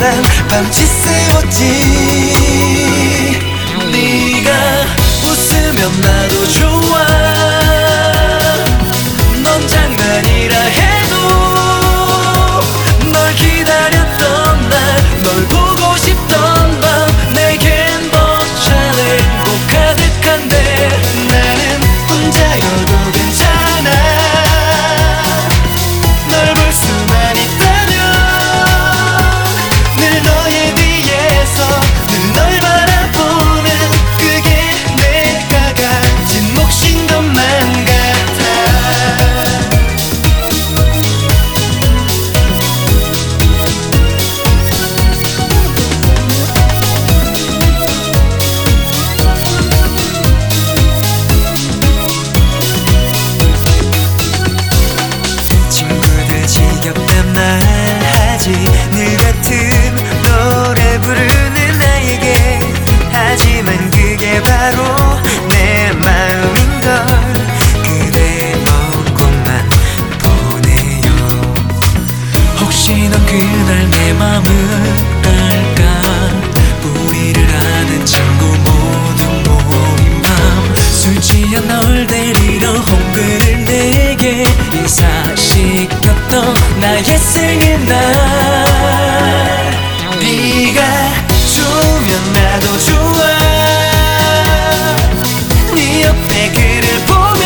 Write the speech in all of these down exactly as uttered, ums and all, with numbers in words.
난 밤새 세웠지. 네가 웃으면 나도 좋아. 넌 장난이라 해도 널 기다렸던 날, 널 보고 싶던 밤, 내겐 벅차는 꽃 가득한데 나는 혼자여도 괜찮아. 널 볼 수만 있다면 늘 너의 뒤에서 늘 널 바라보는 그게 내가 가진 몫인 것만 같아. 친구들 지겹단 말 하지. 늘 같은 노래 부르는 나에게. 하지만 그게 바로 내 마음인걸. 그대 없고만 보내요. 혹시 넌 그날 내 맘을 알까. 우리를 아는 친구 모두 모인 밤, 술 취한 널 데리러 홍보를 내게 인사시켰던 나의 생일날. 네가 좋으면 나도 좋아. 네 옆에 그를 보면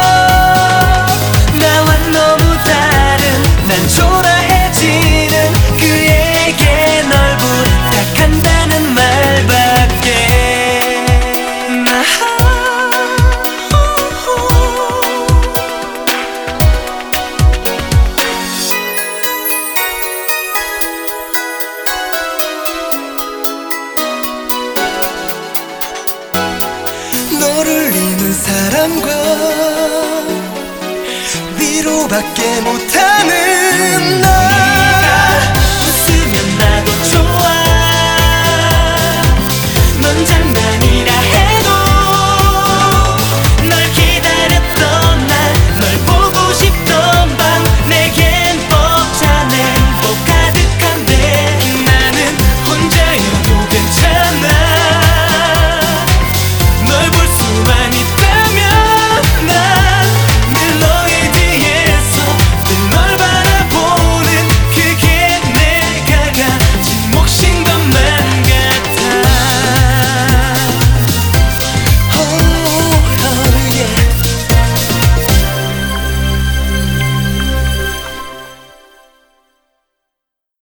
나와 너무 다른 난 초라해지는. 그에게 널 부탁한다는 말밖에. 나 너를 잊는 사람과 위로밖에 못하는 나.